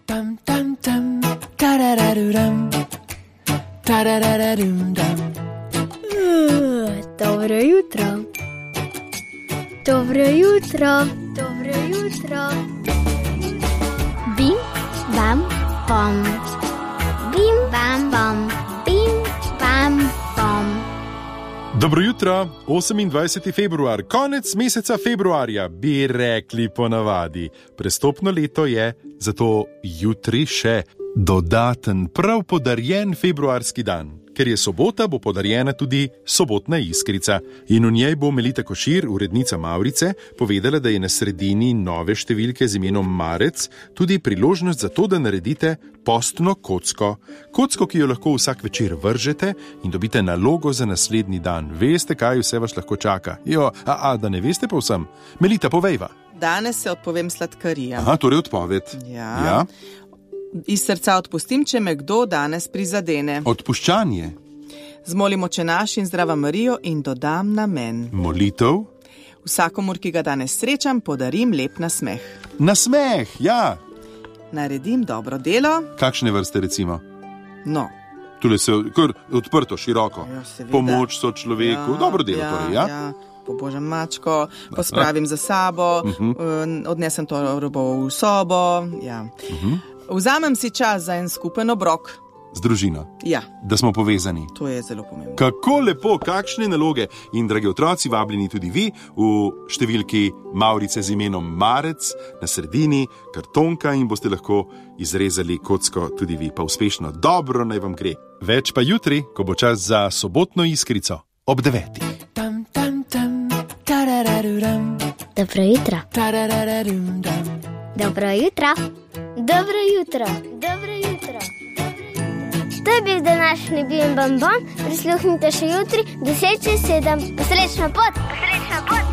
Tam tam tam, tarararuram, tarararum dam. Dobro jutro. Dobro jutro. Dobro jutro. Bim, bam, bom. Bim, bam, bom. Bim, bam, bom. Dobro jutro, 28. februar, konec meseca februarja, bi rekli ponavadi. Prestopno leto je, zato jutri še dodaten, prav podarjen februarski dan. Ker je sobota, bo podarjena tudi sobotna iskrica. In v njej bo Melita Košir, urednica Mavrice, povedala, da je na sredini nove številke z imenom Marec tudi priložnost za to, da naredite postno kocko. Kocko, ki jo lahko vsak večer vržete in dobite nalogo za naslednji dan. Veste, kaj vse vas lahko čaka? Da ne veste povsem. Melita, povejva. Danes se odpovem sladkarijam. Aha, torej odpoved. Ja. Iz srca odpustim, če me kdo danes prizadene. Odpuščanje. Zmolim Oče naš in Zdrava Marijo in dodam namen. Molitev. Vsakomur, ki ga danes srečam, podarim lep nasmeh. Nasmeh, ja. Naredim dobro delo. Kakšne vrste recimo? No. Tule se kar odprto, široko. Ja, seveda. Pomoč so človeku, dobro delo torej, ja? Ja. Pobožam mačko, pospravim za sabo, odnesem to robo v sobo, ja. Vzamem si čas za en skupen obrok. Z družino. Ja. Da smo povezani. To je zelo pomembno. Kako lepo, kakšne naloge. In dragi otroci, vabljeni tudi vi v številki Mavrice z imenom Marec, na sredini kartonka in boste lahko izrezali kocko tudi vi, pa uspešno. Dobro naj vam gre. Več pa jutri, ko bo čas za sobotno iskrico ob 9. Tam tam tam, tarararuram, Dobro jutro. tarararum dam. Dobro jutro. Dobro jutro. Dobro jutro. To je bil današnji Bim Bam Bom. Prisluhnite še jutri, 10:07. Srečno pot! Srečno pot!